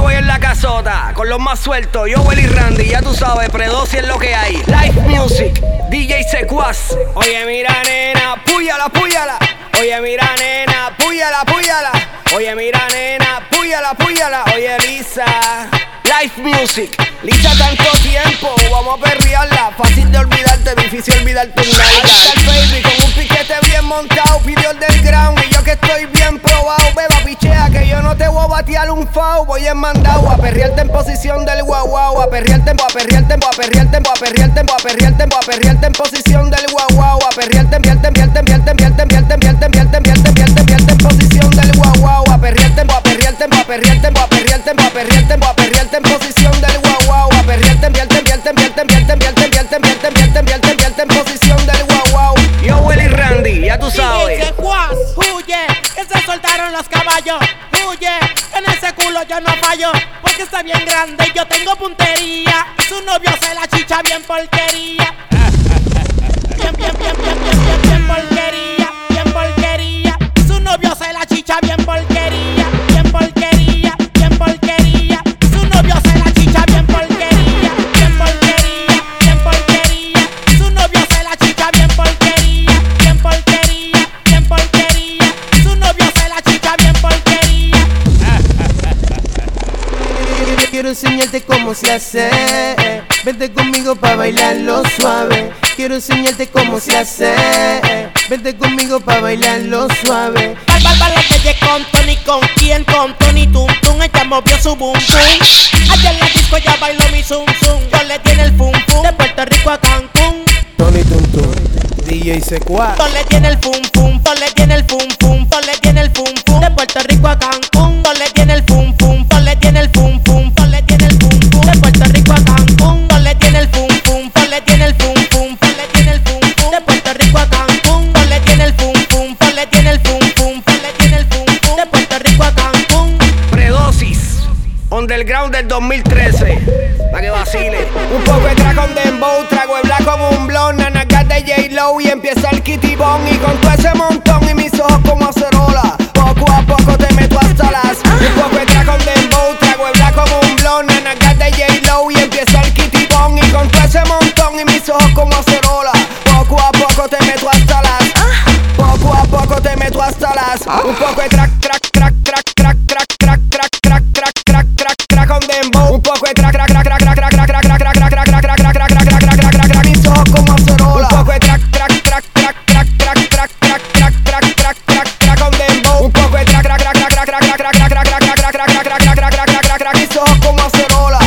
vivo y en la casota, con los más sueltos, yo, Willy Randy, ya tú sabes, predosis es lo que hay. Live Music, DJ Secuaz. Oye, mira, nena, púyala, púyala. Oye, mira, nena, púyala, púyala. Oye, mira, nena, púyala, púyala. Oye, Lisa. Live Music, Lisa, tanto tiempo, vamos a perrearla. Fácil de olvidarte, difícil olvidarte un nalga. Ahí está el baby con un piquete bien montado, pidió el del ground y yo que estoy bien probado. Beba, pichea que yo no te voy a batear un foul. Voy en mandado a perrearte en posición del guau guau. A perrearte, a perrearte, a perrearte, a perrearte, a perrearte, a perrearte en posición del guau guau. A perrearte, en posición del guau guau. A perrearte, a perrearte, a perrearte, a perrearte, a perrearte, a perrearte en posición del guau guau. A perrearte, en posición del guau guau. Yo, Willy Randy, ya tú sabes. DJ Secuaz, huye, que se soltaron los caballos. Huye, en ese culo yo no fallo, porque está bien grande y yo tengo puntería. Y su novio se la chicha bien porquería. Bien porquería, bien porquería. Y su novio se la chicha bien porquería. Bien porquería, bien porquería. Y su novio se la chicha bien porquería. Bien porquería, bien porquería. Y su novio se la chicha bien porquería. Bien porquería, bien porquería. Y su novio se la chicha bien porquería. Quiero enseñarte cómo se hace. Vente conmigo pa' bailarlo suave. Quiero enseñarte cómo se hace. Vente conmigo pa' bailarlo suave. Bárbara que llegué con Tony, ¿con quién? Con Tony Tum Tum, ella movió su boom boom. Allá en la disco ella bailó mi zum zum. Yo le tiene el fum fum, de Puerto Rico a Cancún. Tony Tum Tum, DJ Secuaz. Yo le tiene el fum fum, yo le tiene el fum fum, yo le tiene el fum fum, de Puerto Rico a Cancún. Yo le tiene el fum fum, yo le tiene el fum fum, yo le tiene el fum fum, de Puerto Rico a Cancún. Yo le tiene el fum fum, yo le tiene el fum fum, yo le tiene el fum fum, de Puerto Rico a Cancún. Yo le tiene el fum fum, yo le tiene el fum fum, yo le tiene el fum fum, de Puerto Rico a Cancún. Predosis, Underground del 2013, pa' que vacile. Un poco de track on dembow, trago de black como un blond, nanagas de J-Lo y empieza el kitty bong. Y con todo ese montón y mis ojos como acerola, poco a poco te meto hasta las. Un poco de track on dembow, trago de black como un blond, nanagas de J-Lo y empieza el kitty bong. Y con todo ese montón y mis ojos como acerola, poco a poco te meto hasta las. Poco a poco te meto hasta las. Un poco de track on dembow, un poco de track mis ojos como acerola. Un poco de track on dembow, un poco de track mis ojos como acerola.